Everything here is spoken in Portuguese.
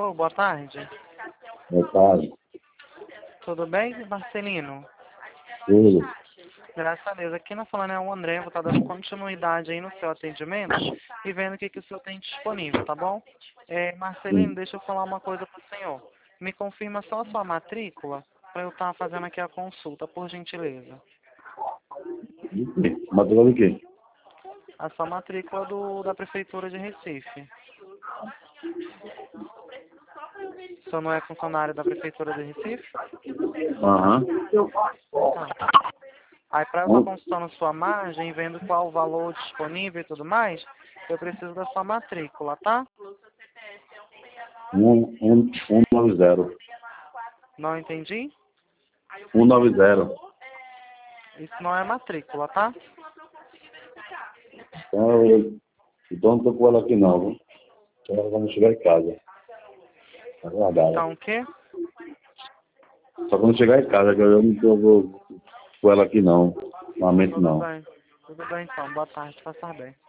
senhor? Boa tarde. Boa tarde. Tudo bem, Marcelino? Tudo. Graças a Deus. Aqui na falando é o André. Vou estar dando continuidade aí no seu atendimento e vendo o que o senhor tem disponível, tá bom? Marcelino, Sim. deixa eu falar uma coisa para o senhor. Me confirma só a sua matrícula para eu estar fazendo aqui a consulta, por gentileza. De quê? Matrícula de quê? A sua matrícula da Prefeitura de Recife. O senhor não é funcionário da Prefeitura de Recife? Aham. Tá. Aí, para eu estar consultando sua margem, vendo qual o valor disponível e tudo mais, eu preciso da sua matrícula, tá? 190. Não entendi? 190. Isso não é matrícula, tá? Então não tô com ela aqui não, viu? Então quando chegar em casa. Aguardar. Então, o quê? Só quando chegar em casa, que eu não tô com ela aqui não. Normalmente não. Tudo bem, então. Boa tarde. Faça bem.